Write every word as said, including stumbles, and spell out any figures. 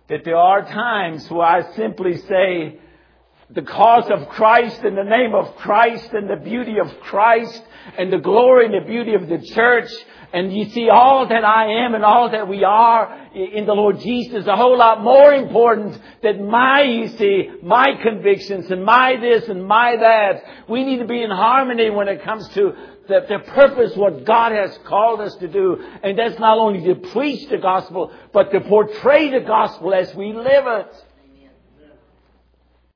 that there are times where I simply say, the cause of Christ and the name of Christ and the beauty of Christ and the glory and the beauty of the church. And you see, all that I am and all that we are in the Lord Jesus is a whole lot more important than my, you see, my convictions and my this and my that. We need to be in harmony when it comes to the, the purpose, what God has called us to do. And that's not only to preach the gospel, but to portray the gospel as we live it.